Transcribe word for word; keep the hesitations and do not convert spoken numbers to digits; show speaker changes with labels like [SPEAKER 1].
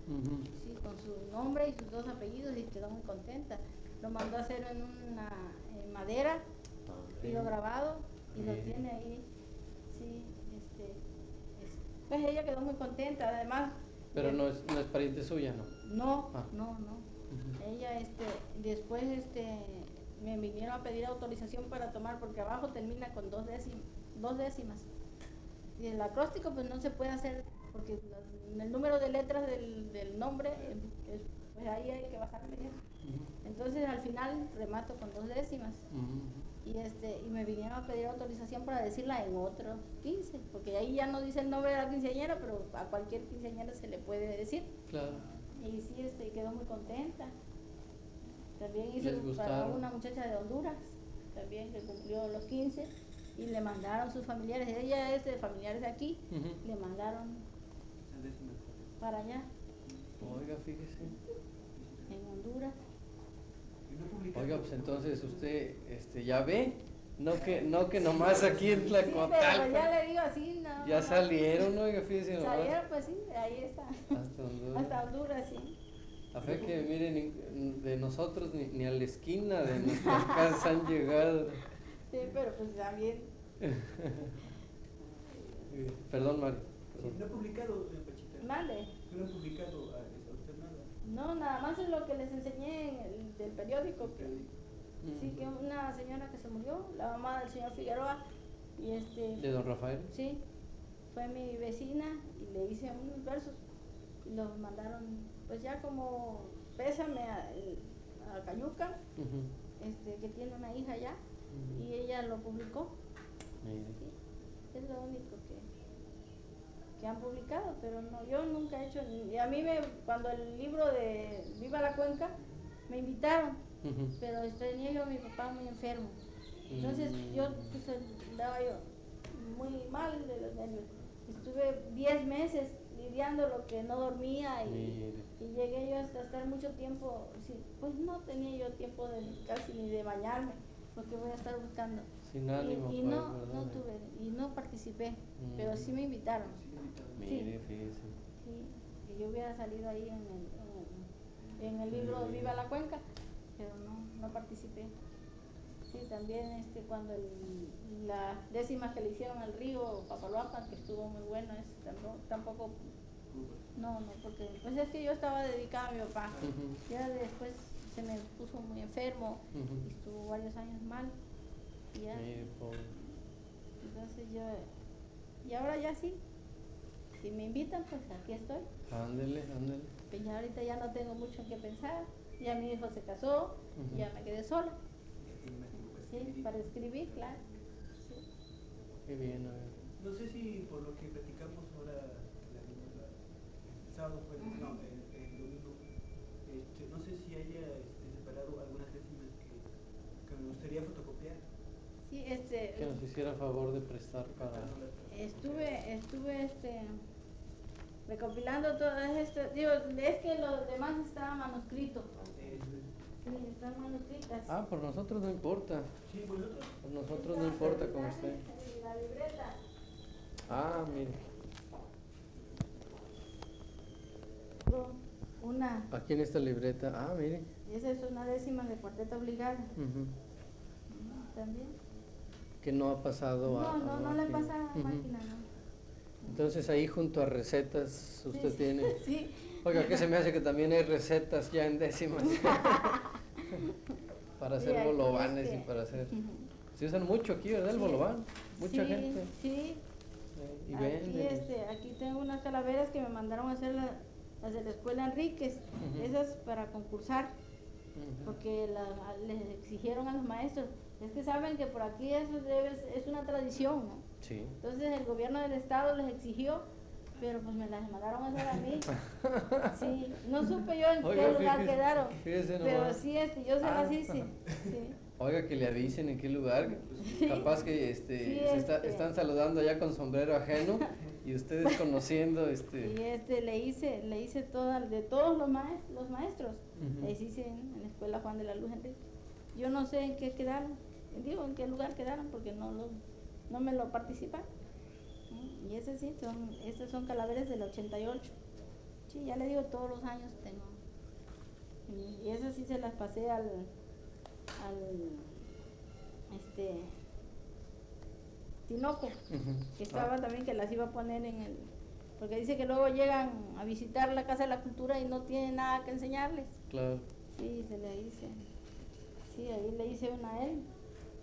[SPEAKER 1] Uh-huh.
[SPEAKER 2] Sí, con su nombre y sus dos apellidos, y quedó muy contenta. Lo mandó a hacer en una en madera, okay. Y lo grabado y sí. Lo tiene ahí. Sí, este, es, pues ella quedó muy contenta, además.
[SPEAKER 1] Pero no es, no es pariente suya, ¿no?
[SPEAKER 2] No, ah. no, no. Uh-huh. Ella, este, después, este, me vinieron a pedir autorización para tomar, porque abajo termina con dos décimas, dos décimas. Y el acróstico pues no se puede hacer, porque el número de letras del, del nombre, es, pues ahí hay que bajarle eso. Uh-huh. Entonces al final remato con dos décimas. Uh-huh. Y este y me vinieron a pedir autorización para decirla en otros quince, porque ahí ya no dice el nombre de la quinceañera, pero a cualquier quinceañera se le puede decir.
[SPEAKER 1] Claro.
[SPEAKER 2] Y sí, este, quedó muy contenta. También hice para una muchacha de Honduras, también que cumplió los quince, y le mandaron sus familiares, ella es de familiares de aquí, uh-huh. Le mandaron para allá.
[SPEAKER 1] Oiga, fíjese.
[SPEAKER 2] En Honduras.
[SPEAKER 1] Oiga, pues entonces usted este, ya ve, no que no que nomás aquí en Tlacotalpa.
[SPEAKER 2] Sí, pero ya le digo así, no.
[SPEAKER 1] Ya salieron, oiga, fíjese nomás.
[SPEAKER 2] Salieron, pues sí, ahí está.
[SPEAKER 1] Hasta Honduras.
[SPEAKER 2] Hasta Honduras, sí.
[SPEAKER 1] A fe que miren, de nosotros ni, ni a la esquina de nuestras casas han llegado.
[SPEAKER 2] Sí, pero pues también.
[SPEAKER 1] Perdón, Mario.
[SPEAKER 3] Sí, no he publicado, Pachita.
[SPEAKER 2] Mande.
[SPEAKER 3] No he publicado a, a usted nada.
[SPEAKER 2] No, nada más es lo que les enseñé en el del periódico. Que, mm. Sí, que una señora que se murió, la mamá del señor Figueroa, y este.
[SPEAKER 1] ¿De don Rafael?
[SPEAKER 2] Sí, fue mi vecina y le hice unos versos y los mandaron, pues ya como pésame a, a Cayuca, uh-huh. Este, que tiene una hija ya, uh-huh. Y ella lo publicó. Sí, es lo único que, que han publicado, pero no, yo nunca he hecho, y a mí me, cuando el libro de Viva la Cuenca, me invitaron, uh-huh. Pero tenía yo a mi papá muy enfermo, entonces uh-huh. Yo pues andaba yo muy mal de los nervios, estuve diez meses lidiando lo que no dormía y, y llegué yo hasta estar mucho tiempo, sí, pues no tenía yo tiempo de casi ni de bañarme, porque voy a estar buscando.
[SPEAKER 1] Sin ánimo,
[SPEAKER 2] y, y
[SPEAKER 1] pues,
[SPEAKER 2] no,
[SPEAKER 1] ¿verdad?
[SPEAKER 2] no tuve, y no participé, mm. Pero sí me invitaron.
[SPEAKER 1] Mire,
[SPEAKER 2] sí.
[SPEAKER 1] Fíjese.
[SPEAKER 2] Sí, que yo hubiera salido ahí en el, en el, en el libro sí. Viva la Cuenca, pero no, no participé. Sí, también este cuando el, la décima que le hicieron al río Papaloapan, que estuvo muy bueno, ese tampoco, tampoco no, no, porque pues es que yo estaba dedicada a mi papá, uh-huh. Ya después se me puso muy enfermo, uh-huh. Y estuvo varios años mal, y ya,
[SPEAKER 1] sí,
[SPEAKER 2] entonces yo, y ahora ya sí, si me invitan pues aquí estoy.
[SPEAKER 1] Ándele, ándele.
[SPEAKER 2] Pues ya ahorita ya no tengo mucho en qué pensar, ya mi hijo se casó, uh-huh. Ya me quedé sola. Sí, para escribir, claro. Sí.
[SPEAKER 1] Qué bien, a ver.
[SPEAKER 3] No sé si por lo que platicamos ahora, la, la, el sábado fue, uh-huh. No, el, el domingo, este, no sé si haya este, separado algunas décimas que, que me gustaría fotocopiar.
[SPEAKER 2] Sí, este.
[SPEAKER 1] Que nos hiciera favor de prestar para.
[SPEAKER 2] Estuve, estuve, este, recopilando todo esto. Digo, es que lo demás estaba manuscrito. Sí, están manuscritas.
[SPEAKER 1] Ah, por nosotros no importa.
[SPEAKER 3] Sí, por nosotros.
[SPEAKER 1] Por nosotros no importa como usted.
[SPEAKER 2] La libreta.
[SPEAKER 1] Ah, mire.
[SPEAKER 2] Una.
[SPEAKER 1] Aquí en esta libreta. Ah, mire.
[SPEAKER 2] Esa es una décima de cuarteta obligada.
[SPEAKER 1] Uh-huh.
[SPEAKER 2] También.
[SPEAKER 1] Que no ha pasado
[SPEAKER 2] no,
[SPEAKER 1] a.
[SPEAKER 2] No, no, no le he pasado a uh-huh. Máquina, no.
[SPEAKER 1] Entonces ahí junto a recetas usted
[SPEAKER 2] sí,
[SPEAKER 1] tiene.
[SPEAKER 2] Sí.
[SPEAKER 1] Oiga, que se me hace que también hay recetas ya en décimas. Para hacer sí, bolovanes este, y para hacer. Uh-huh. Se usan mucho aquí, ¿verdad? El sí, bolobán. Mucha
[SPEAKER 2] sí,
[SPEAKER 1] gente.
[SPEAKER 2] Sí.
[SPEAKER 1] Sí. Y
[SPEAKER 2] aquí,
[SPEAKER 1] venden.
[SPEAKER 2] Este, aquí tengo unas calaveras que me mandaron a hacer la, las de la escuela Enríquez. Uh-huh. Esas para concursar. Uh-huh. Porque la, les exigieron a los maestros. Es que saben que por aquí eso debe, es una tradición, ¿no?
[SPEAKER 1] Sí.
[SPEAKER 2] Entonces el gobierno del estado les exigió, pero pues me las mandaron a hacer a mí. Sí, no supe yo en Oiga, qué lugar fíjese, quedaron, fíjese pero sí, este, yo se ah, las hice. Sí.
[SPEAKER 1] Oiga, que le avisen en qué lugar, sí. Capaz que este, sí, se está, este. están saludando allá con sombrero ajeno y ustedes conociendo este.
[SPEAKER 2] Y este le hice, le hice toda, de todos los maestros, los maestros, uh-huh. Les hice en, en la escuela Juan de la Luz Enrique. Yo no sé en qué quedaron, digo en qué lugar quedaron porque no lo, no me lo participaron. Y esas sí son, estas son calaveras del ochenta y ocho, Sí, ya le digo, todos los años tengo. Y esas sí se las pasé al, al, este, Tinoco, uh-huh. que estaba ah. también, que las iba a poner en el, porque dice que luego llegan a visitar la Casa de la Cultura y no tienen nada que enseñarles.
[SPEAKER 1] Claro.
[SPEAKER 2] Sí, se le dice, sí, ahí le hice una a él.